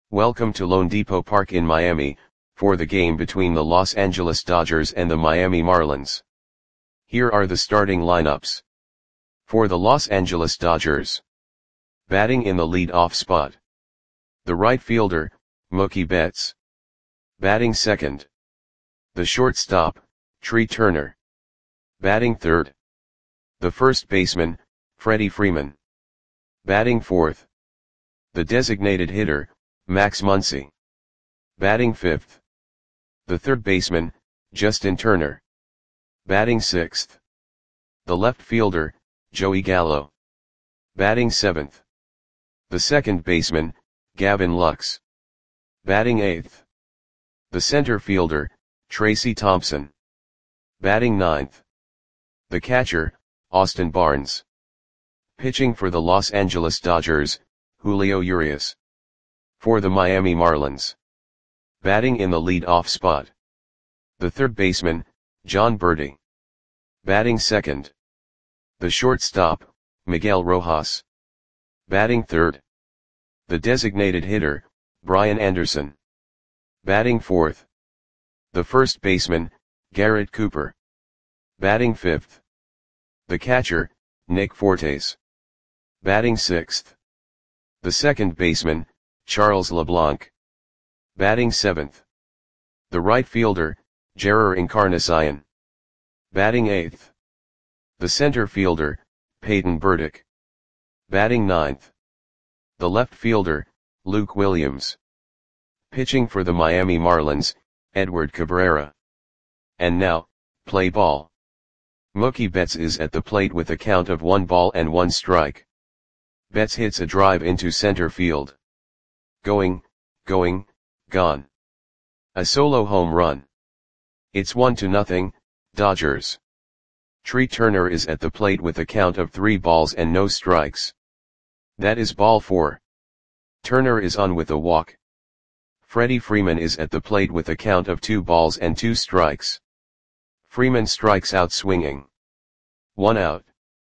Welcome to loanDepot Park in Miami, for the game between the Los Angeles Dodgers and the Miami Marlins. Here are the starting lineups. For the Los Angeles Dodgers. Batting in the lead-off spot. The right fielder, Mookie Betts. Batting second. The shortstop, Trea Turner. Batting third. The first baseman, Freddie Freeman. Batting fourth. The designated hitter, Max Muncy. Batting fifth. The third baseman, Justin Turner. Batting sixth. The left fielder, Joey Gallo. Batting seventh. The second baseman, Gavin Lux. Batting eighth. The center fielder, Tracy Thompson. Batting ninth. The catcher, Austin Barnes. Pitching for the Los Angeles Dodgers, Julio Urias. For the Miami Marlins. Batting in the lead-off spot. The third baseman, Jon Berti. Batting second. The shortstop, Miguel Rojas. Batting third. The designated hitter, Brian Anderson. Batting fourth. The first baseman, Garrett Cooper. Batting fifth. The catcher, Nick Fortes. Batting sixth. The second baseman, Charles LeBlanc. Batting seventh. The right fielder, Jerar Encarnacion. Batting eighth. The center fielder, Peyton Burdick. Batting ninth. The left fielder, Luke Williams. Pitching for the Miami Marlins, Edward Cabrera. And now, play ball. Mookie Betts is at the plate with a count of 1-1. Betts hits a drive into center field. Going, gone. A solo home run. It's 1-0, Dodgers. Trea Turner is at the plate with a count of 3 balls and no strikes. That is ball 4. Turner is on with a walk. Freddie Freeman is at the plate with a count of 2 balls and 2 strikes. Freeman strikes out swinging. 1 out.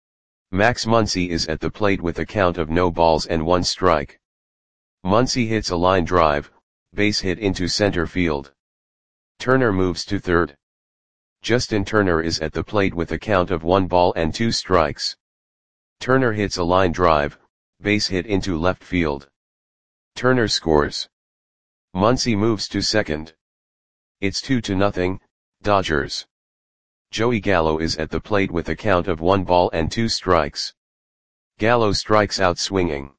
Max Muncy is at the plate with a count of no balls and 1 strike. Muncy hits a line drive, base hit into center field. Turner moves to third. Justin Turner is at the plate with a count of 1 ball and 2 strikes. Turner hits a line drive, base hit into left field. Turner scores. Muncy moves to second. It's 2-0, Dodgers. Joey Gallo is at the plate with a count of 1 ball and 2 strikes. Gallo strikes out swinging.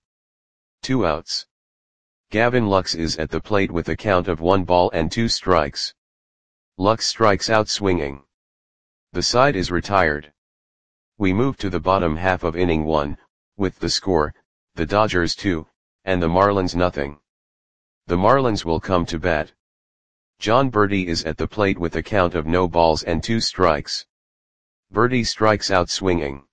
2 outs. Gavin Lux is at the plate with a count of 1 ball and 2 strikes. Lux strikes out swinging. The side is retired. We move to the bottom half of inning 1, with the score, the Dodgers 2, and the Marlins nothing. The Marlins will come to bat. Jon Berti is at the plate with a count of no balls and 2 strikes. Berti strikes out swinging.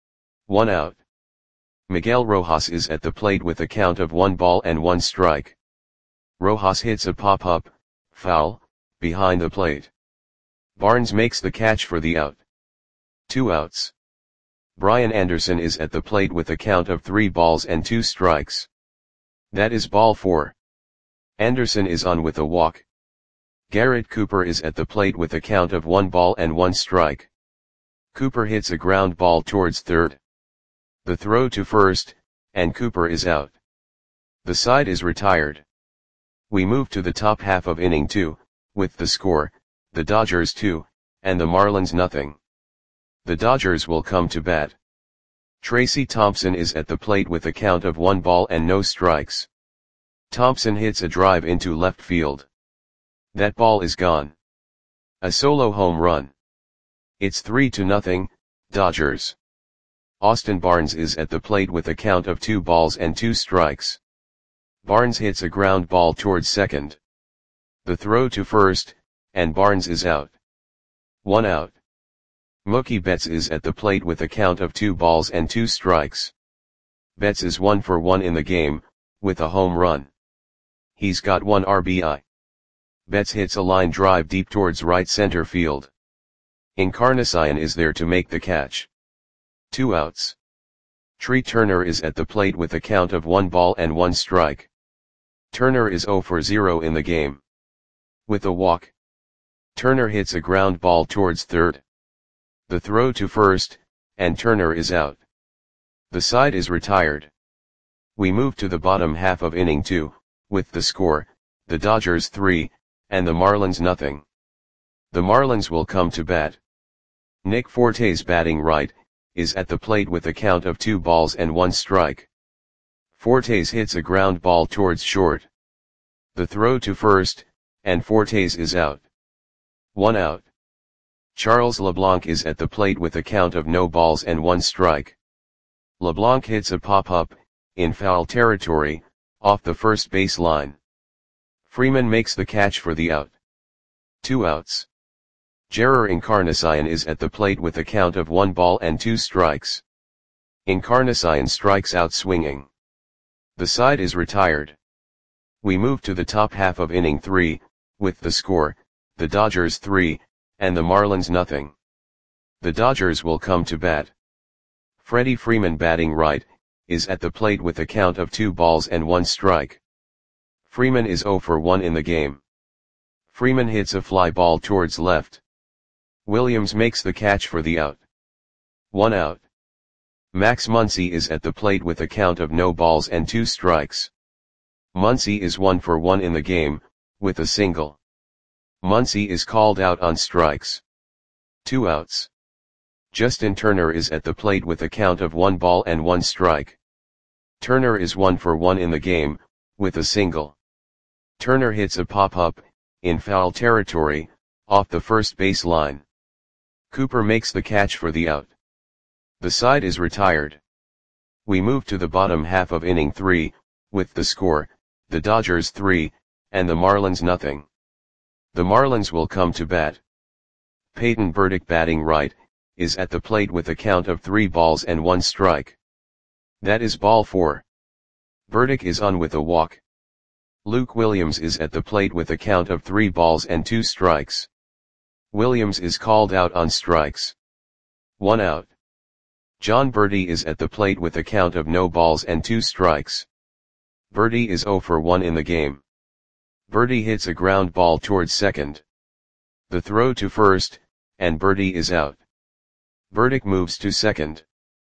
1 out. Miguel Rojas is at the plate with a count of 1 ball and 1 strike. Rojas hits a pop-up, foul, behind the plate. Barnes makes the catch for the out. 2 outs. Brian Anderson is at the plate with a count of 3 balls and 2 strikes. That is ball 4. Anderson is on with a walk. Garrett Cooper is at the plate with a count of 1 ball and 1 strike. Cooper hits a ground ball towards third. The throw to first, and Cooper is out. The side is retired. We move to the top half of inning 2, with the score, the Dodgers 2, and the Marlins nothing. The Dodgers will come to bat. Tracy Thompson is at the plate with a count of 1 ball and no strikes. Thompson hits a drive into left field. That ball is gone. A solo home run. It's 3-0, Dodgers. Austin Barnes is at the plate with a count of 2 balls and 2 strikes. Barnes hits a ground ball towards second. The throw to first, and Barnes is out. 1 out. Mookie Betts is at the plate with a count of 2 balls and 2 strikes. Betts is 1 for 1 in the game, with a home run. He's got 1 RBI. Betts hits a line drive deep towards right center field. Encarnacion is there to make the catch. 2 outs. Trea Turner is at the plate with a count of 1 ball and 1 strike. Turner is 0 for 0 in the game. With a walk, Turner hits a ground ball towards third. The throw to first, and Turner is out. The side is retired. We move to the bottom half of inning 2, with the score, the Dodgers 3, and the Marlins nothing. The Marlins will come to bat. Nick Fortes, batting right, is at the plate with a count of 2 balls and 1 strike. Fortes hits a ground ball towards short. The throw to first, and Fortes is out. 1 out. Charles LeBlanc is at the plate with a count of no balls and 1 strike. LeBlanc hits a pop-up, in foul territory, off the first base line. Freeman makes the catch for the out. 2 outs. Jerar Encarnacion is at the plate with a count of 1 ball and 2 strikes. Encarnacion strikes out swinging. The side is retired. We move to the top half of inning 3, with the score, the Dodgers 3, and the Marlins nothing. The Dodgers will come to bat. Freddie Freeman, batting right, is at the plate with a count of 2 balls and 1 strike. Freeman is 0 for 1 in the game. Freeman hits a fly ball towards left. Williams makes the catch for the out. 1 out. Max Muncy is at the plate with a count of no balls and 2 strikes. Muncy is 1 for 1 in the game, with a single. Muncy is called out on strikes. 2 outs. Justin Turner is at the plate with a count of 1 ball and 1 strike. Turner is 1 for 1 in the game, with a single. Turner hits a pop-up, in foul territory, off the first base line. Cooper makes the catch for the out. The side is retired. We move to the bottom half of inning 3, with the score, the Dodgers 3, and the Marlins nothing. The Marlins will come to bat. Peyton Burdick, batting right, is at the plate with a count of 3 balls and 1 strike. That is ball 4. Burdick is on with a walk. Luke Williams is at the plate with a count of 3 balls and 2 strikes. Williams is called out on strikes. 1 out. John Berti is at the plate with a count of no balls and 2 strikes. Berti is 0 for 1 in the game. Berti hits a ground ball towards second. The throw to first, and Berti is out. Burdick moves to second.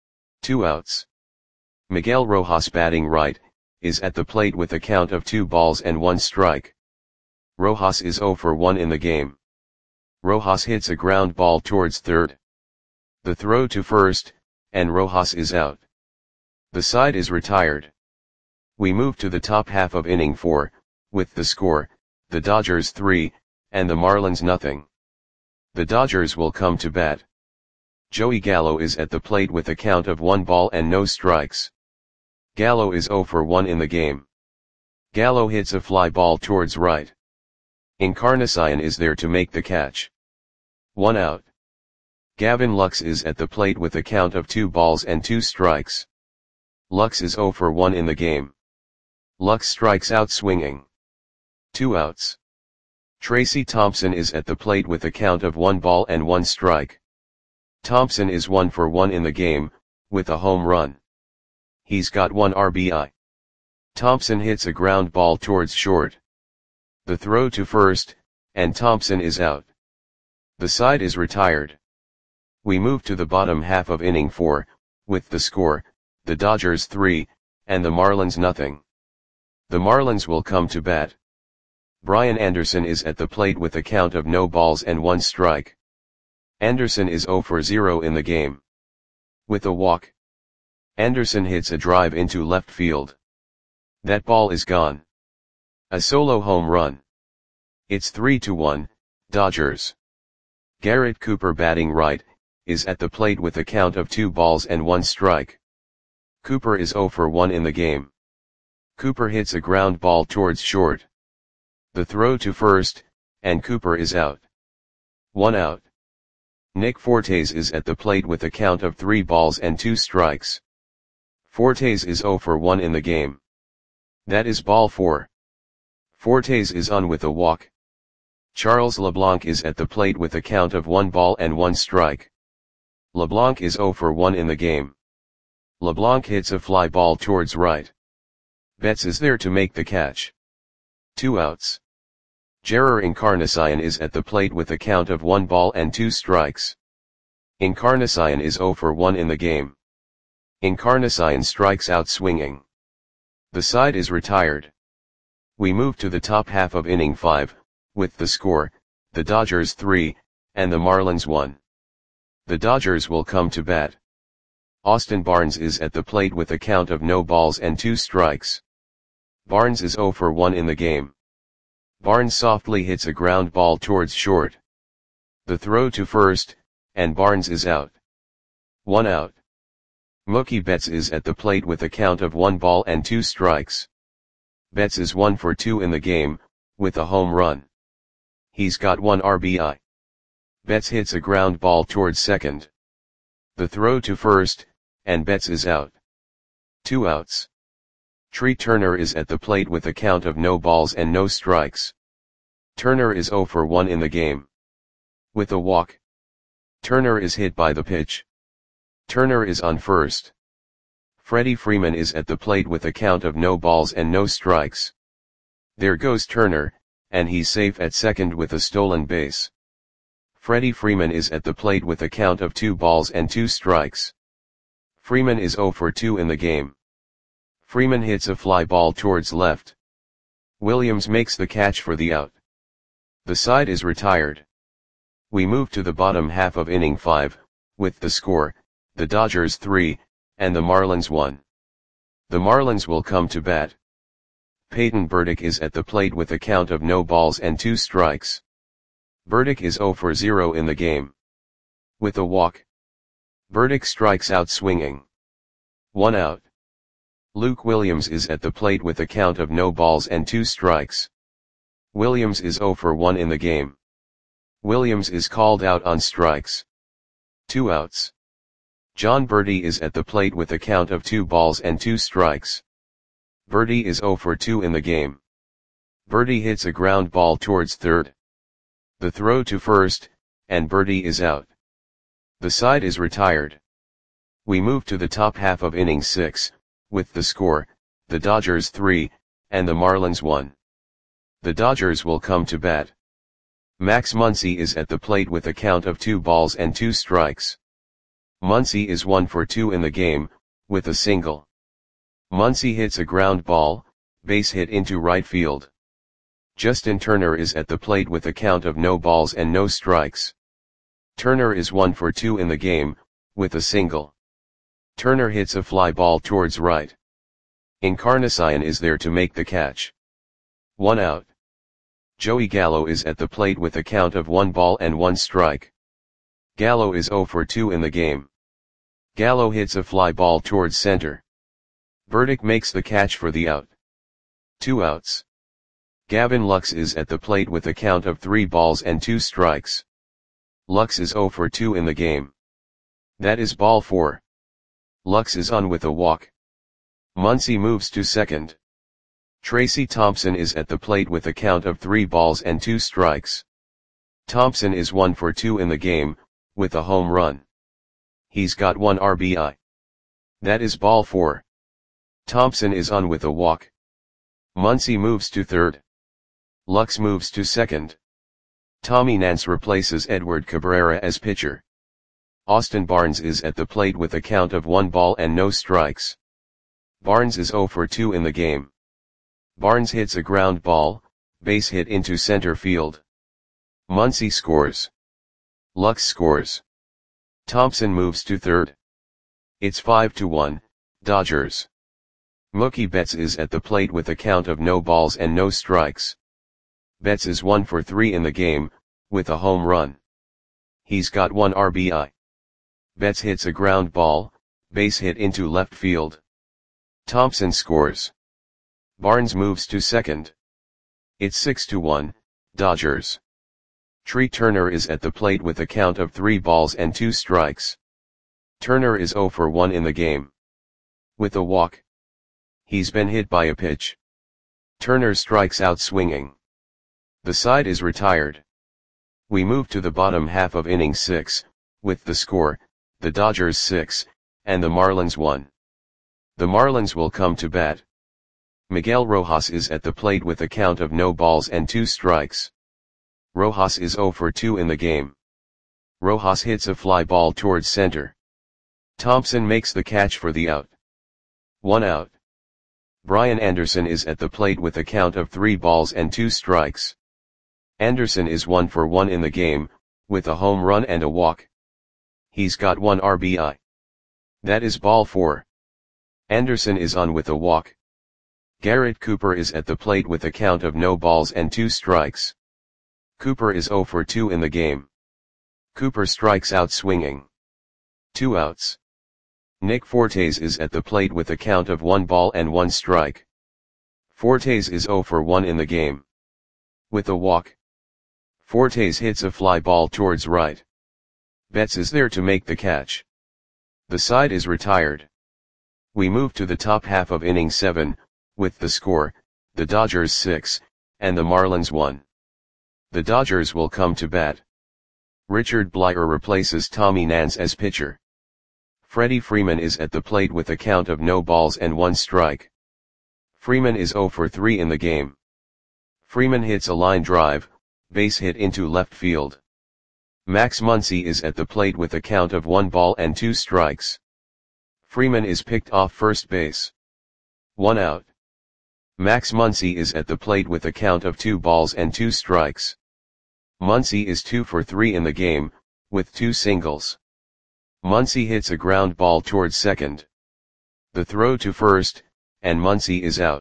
2 outs. Miguel Rojas, batting right, is at the plate with a count of 2 balls and 1 strike. Rojas is 0 for 1 in the game. Rojas hits a ground ball towards third. The throw to first, and Rojas is out. The side is retired. We move to the top half of inning 4, with the score, the Dodgers 3, and the Marlins nothing. The Dodgers will come to bat. Joey Gallo is at the plate with a count of 1 ball and no strikes. Gallo is 0 for 1 in the game. Gallo hits a fly ball towards right. Encarnacion is there to make the catch. 1 out. Gavin Lux is at the plate with a count of 2 balls and 2 strikes. Lux is 0 for 1 in the game. Lux strikes out swinging. 2 outs. Tracy Thompson is at the plate with a count of 1 ball and 1 strike. Thompson is 1 for 1 in the game, with a home run. He's got 1 RBI. Thompson hits a ground ball towards short. The throw to first, and Thompson is out. The side is retired. We move to the bottom half of inning 4, with the score, the Dodgers 3, and the Marlins nothing. The Marlins will come to bat. Brian Anderson is at the plate with a count of no balls and 1 strike. Anderson is 0 for 0 in the game. With a walk, Anderson hits a drive into left field. That ball is gone. A solo home run. It's 3-1, Dodgers. Garrett Cooper, batting right, is at the plate with a count of 2 balls and 1 strike. Cooper is 0 for 1 in the game. Cooper hits a ground ball towards short. The throw to first, and Cooper is out. 1 out. Nick Fortes is at the plate with a count of 3 balls and 2 strikes. Fortes is 0 for 1 in the game. That is ball 4. Fortes is on with a walk. Charles LeBlanc is at the plate with a count of 1 ball and 1 strike. LeBlanc is 0 for 1 in the game. LeBlanc hits a fly ball towards right. Betts is there to make the catch. 2 outs. Jerar Encarnacion is at the plate with a count of 1 ball and 2 strikes. Encarnacion is 0 for 1 in the game. Encarnacion strikes out swinging. The side is retired. We move to the top half of inning 5, with the score, the Dodgers 3, and the Marlins 1. The Dodgers will come to bat. Austin Barnes is at the plate with a count of no balls and 2 strikes. Barnes is 0 for 1 in the game. Barnes softly hits a ground ball towards short. The throw to first, and Barnes is out. 1 out. Mookie Betts is at the plate with a count of 1 ball and 2 strikes. Betts is 1 for 2 in the game, with a home run. He's got 1 RBI. Betts hits a ground ball towards second. The throw to first, and Betts is out. 2 outs. Trey Turner is at the plate with a count of no balls and no strikes. Turner is 0 for 1 in the game. With a walk. Turner is hit by the pitch. Turner is on first. Freddie Freeman is at the plate with a count of no balls and no strikes. There goes Turner, and he's safe at second with a stolen base. Freddie Freeman is at the plate with a count of 2 balls and 2 strikes. Freeman is 0 for 2 in the game. Freeman hits a fly ball towards left. Williams makes the catch for the out. The side is retired. We move to the bottom half of inning 5, with the score, the Dodgers 3, and the Marlins 1. The Marlins will come to bat. Peyton Burdick is at the plate with a count of no balls and 2 strikes. Burdick is 0 for 0 in the game. With a walk. Burdick strikes out swinging. 1 out. Luke Williams is at the plate with a count of no balls and 2 strikes. Williams is 0 for 1 in the game. Williams is called out on strikes. 2 outs. John Berti is at the plate with a count of 2 balls and 2 strikes. Berti is 0 for 2 in the game. Berti hits a ground ball towards third. The throw to first, and Berti is out. The side is retired. We move to the top half of inning 6, with the score, the Dodgers 3, and the Marlins 1. The Dodgers will come to bat. Max Muncy is at the plate with a count of 2 balls and 2 strikes. Muncy is 1 for 2 in the game, with a single. Muncy hits a ground ball, base hit into right field. Justin Turner is at the plate with a count of no balls and no strikes. Turner is 1 for 2 in the game, with a single. Turner hits a fly ball towards right. Encarnacion is there to make the catch. 1 out. Joey Gallo is at the plate with a count of 1 ball and 1 strike. Gallo is 0 for 2 in the game. Gallo hits a fly ball towards center. Burdick makes the catch for the out. 2 outs. Gavin Lux is at the plate with a count of 3 balls and 2 strikes. Lux is 0 for 2 in the game. That is ball 4. Lux is on with a walk. Muncy moves to second. Tracy Thompson is at the plate with a count of 3 balls and 2 strikes. Thompson is 1 for 2 in the game, with a home run. He's got 1 RBI. That is ball 4. Thompson is on with a walk. Muncy moves to third. Lux moves to second. Tommy Nance replaces Edward Cabrera as pitcher. Austin Barnes is at the plate with a count of 1 ball and no strikes. Barnes is 0 for 2 in the game. Barnes hits a ground ball, base hit into center field. Muncy scores. Lux scores. Thompson moves to third. It's 5-1, Dodgers. Mookie Betts is at the plate with a count of no balls and no strikes. Betts is 1 for 3 in the game, with a home run. He's got 1 RBI. Betts hits a ground ball, base hit into left field. Thompson scores. Barnes moves to second. It's 6-1, Dodgers. Trey Turner is at the plate with a count of 3 balls and 2 strikes. Turner is 0 for 1 in the game. With a walk. He's been hit by a pitch. Turner strikes out swinging. The side is retired. We move to the bottom half of inning 6, with the score, the Dodgers 6, and the Marlins 1. The Marlins will come to bat. Miguel Rojas is at the plate with a count of no balls and 2 strikes. Rojas is 0 for 2 in the game. Rojas hits a fly ball towards center. Thompson makes the catch for the out. 1 out. Brian Anderson is at the plate with a count of 3 balls and 2 strikes. Anderson is 1 for 1 in the game, with a home run and a walk. He's got 1 RBI. That is ball 4. Anderson is on with a walk. Garrett Cooper is at the plate with a count of no balls and 2 strikes. Cooper is 0 for 2 in the game. Cooper strikes out swinging. 2 outs. Nick Fortes is at the plate with a count of 1 ball and 1 strike. Fortes is 0 for 1 in the game. With a walk. Fortes hits a fly ball towards right. Betts is there to make the catch. The side is retired. We move to the top half of inning 7, with the score, the Dodgers 6, and the Marlins 1. The Dodgers will come to bat. Richard Bleier replaces Tommy Nance as pitcher. Freddie Freeman is at the plate with a count of no balls and 1 strike. Freeman is 0 for 3 in the game. Freeman hits a line drive, base hit into left field. Max Muncy is at the plate with a count of 1 ball and 2 strikes. Freeman is picked off first base. 1 out. Max Muncy is at the plate with a count of 2 balls and 2 strikes. Muncy is 2 for 3 in the game, with 2 singles. Muncy hits a ground ball towards second. The throw to first, and Muncy is out.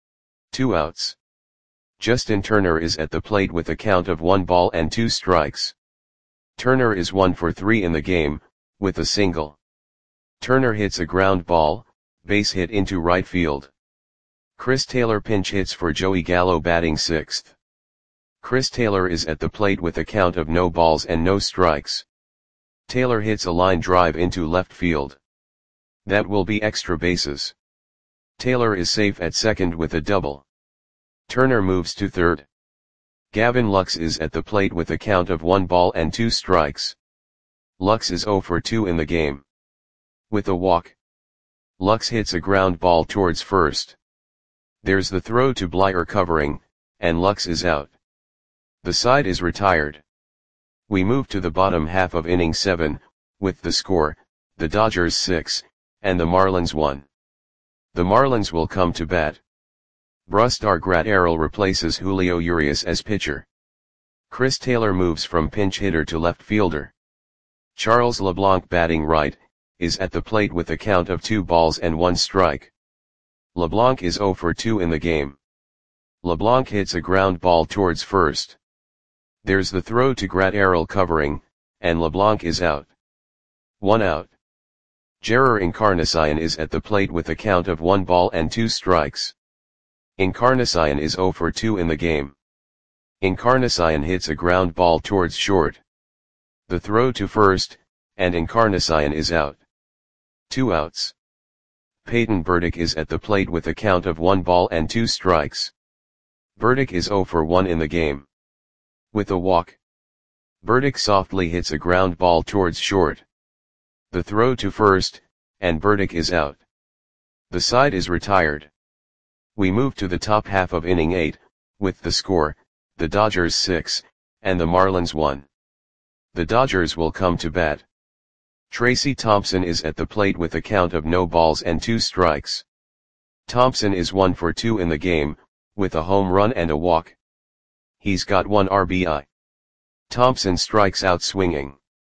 2 outs. Justin Turner is at the plate with a count of 1 ball and 2 strikes. Turner is 1 for 3 in the game, with a single. Turner hits a ground ball, base hit into right field. Chris Taylor pinch hits for Joey Gallo batting 6th. Chris Taylor is at the plate with a count of no balls and no strikes. Taylor hits a line drive into left field. That will be extra bases. Taylor is safe at second with a double. Turner moves to third. Gavin Lux is at the plate with a count of 1 ball and 2 strikes. Lux is 0 for 2 in the game. With a walk. Lux hits a ground ball towards first. There's the throw to Bleier covering, and Lux is out. The side is retired. We move to the bottom half of inning 7, with the score, the Dodgers 6, and the Marlins 1. The Marlins will come to bat. Brusdar Graterol replaces Julio Urias as pitcher. Chris Taylor moves from pinch hitter to left fielder. Charles LeBlanc batting right, is at the plate with a count of 2 balls and 1 strike. LeBlanc is 0 for 2 in the game. LeBlanc hits a ground ball towards first. There's the throw to Graterol covering, and LeBlanc is out. 1 out. Jerar Encarnacion is at the plate with a count of 1 ball and 2 strikes. Encarnacion is 0 for 2 in the game. Encarnacion hits a ground ball towards short. The throw to first, and Encarnacion is out. 2 outs. Peyton Burdick is at the plate with a count of 1 ball and 2 strikes. Burdick is 0 for 1 in the game. With a walk. Burdick softly hits a ground ball towards short. The throw to first, and Burdick is out. The side is retired. We move to the top half of inning 8, with the score, the Dodgers 6, and the Marlins 1. The Dodgers will come to bat. Tracy Thompson is at the plate with a count of no balls and 2 strikes. Thompson is 1 for 2 in the game, with a home run and a walk. He's got 1 RBI. Thompson strikes out swinging.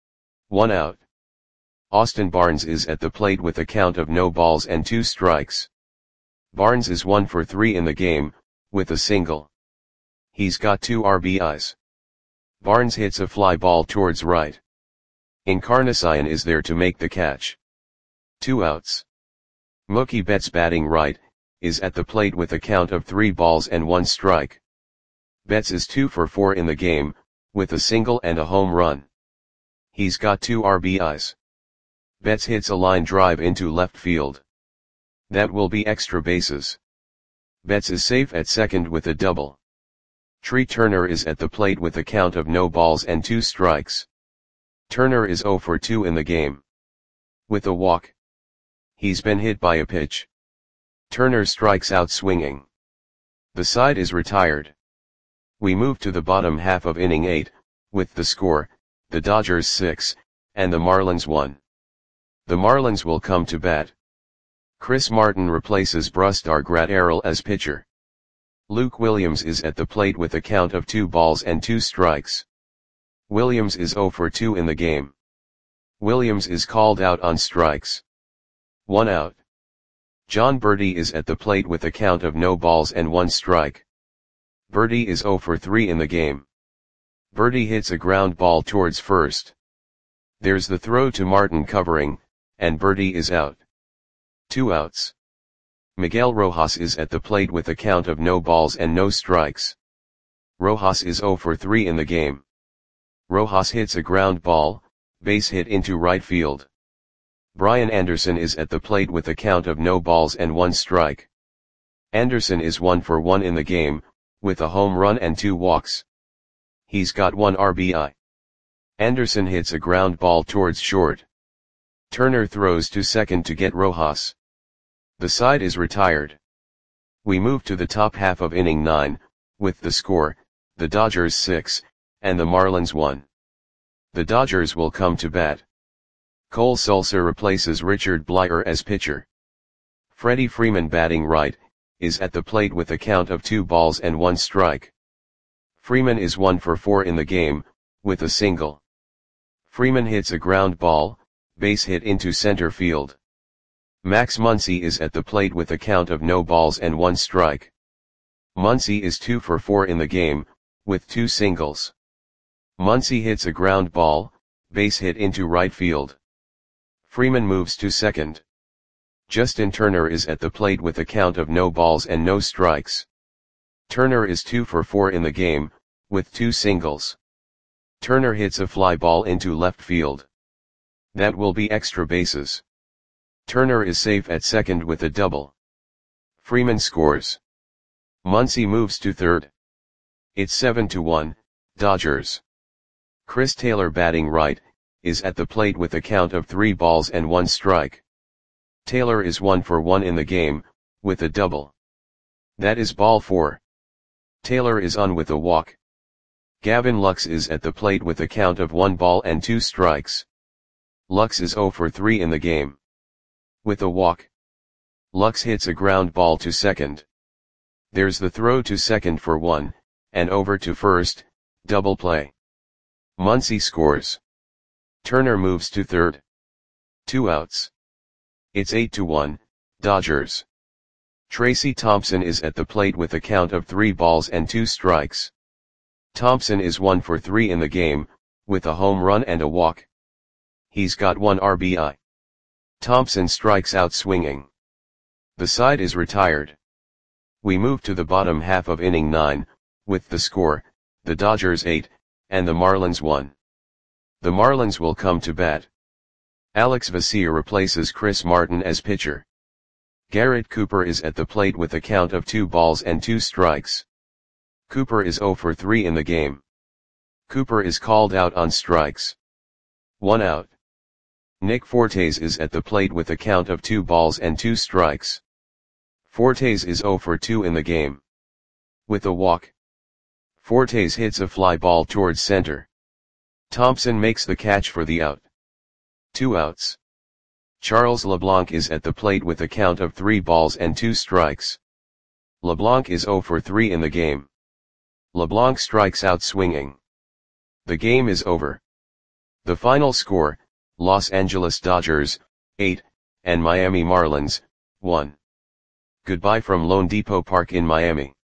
1 out. Austin Barnes is at the plate with a count of no balls and 2 strikes. Barnes is 1 for 3 in the game, with a single. He's got 2 RBIs. Barnes hits a fly ball towards right. Encarnacion is there to make the catch. 2 outs. Mookie Betts batting right, is at the plate with a count of 3 balls and 1 strike. Betts is 2 for 4 in the game, with a single and a home run. He's got 2 RBIs. Betts hits a line drive into left field. That will be extra bases. Betts is safe at second with a double. Tree Turner is at the plate with a count of no balls and 2 strikes. Turner is 0 for 2 in the game. With a walk. He's been hit by a pitch. Turner strikes out swinging. The side is retired. We move to the bottom half of inning 8, with the score, the Dodgers 6, and the Marlins 1. The Marlins will come to bat. Chris Martin replaces Brusdar Graterol as pitcher. Luke Williams is at the plate with a count of 2 balls and 2 strikes. Williams is 0 for 2 in the game. Williams is called out on strikes. 1 out. Jon Berti is at the plate with a count of no balls and 1 strike. Berti is 0 for 3 in the game. Berti hits a ground ball towards first. There's the throw to Martin covering, and Berti is out. 2 outs. Miguel Rojas is at the plate with a count of no balls and no strikes. Rojas is 0 for 3 in the game. Rojas hits a ground ball, base hit into right field. Brian Anderson is at the plate with a count of no balls and 1 strike. Anderson is 1 for 1 in the game, with a home run and 2 walks. He's got 1 RBI. Anderson hits a ground ball towards short. Turner throws to second to get Rojas. The side is retired. We move to the top half of inning 9, with the score, the Dodgers 6, and the Marlins 1. The Dodgers will come to bat. Cole Sulser replaces Richard Bleier as pitcher. Freddie Freeman, batting right, is at the plate with a count of 2 balls and 1 strike. Freeman is 1 for 4 in the game, with a single. Freeman hits a ground ball, base hit into center field. Max Muncy is at the plate with a count of no balls and 1 strike. Muncy is 2 for 4 in the game, with 2 singles. Muncy hits a ground ball, base hit into right field. Freeman moves to second. Justin Turner is at the plate with a count of no balls and no strikes. Turner is 2 for 4 in the game, with 2 singles. Turner hits a fly ball into left field. That will be extra bases. Turner is safe at second with a double. Freeman scores. Muncy moves to third. It's 7-1, Dodgers. Chris Taylor, batting right, is at the plate with a count of 3 balls and 1 strike. Taylor is 1 for 1 in the game, with a double. That is ball 4. Taylor is on with a walk. Gavin Lux is at the plate with a count of 1 ball and 2 strikes. Lux is 0 for 3 in the game. With a walk. Lux hits a ground ball to second. There's the throw to second for 1, and over to first, double play. Muncy scores. Turner moves to third. 2 outs. It's 8-1, Dodgers. Tracy Thompson is at the plate with a count of 3 balls and 2 strikes. Thompson is 1 for 3 in the game, with a home run and a walk. He's got 1 RBI. Thompson strikes out swinging. The side is retired. We move to the bottom half of inning 9, with the score, the Dodgers 8, and the Marlins 1. The Marlins will come to bat. Alex Vesia replaces Chris Martin as pitcher. Garrett Cooper is at the plate with a count of 2 balls and 2 strikes. Cooper is 0 for 3 in the game. Cooper is called out on strikes. 1 out. Nick Fortes is at the plate with a count of 2 balls and 2 strikes. Fortes is 0 for 2 in the game. With a walk. Fortes hits a fly ball towards center. Thompson makes the catch for the out. 2 outs. Charles LeBlanc is at the plate with a count of 3 balls and 2 strikes. LeBlanc is 0 for 3 in the game. LeBlanc strikes out swinging. The game is over. The final score, Los Angeles Dodgers, 8, and Miami Marlins, 1. Goodbye from Lone Depot Park in Miami.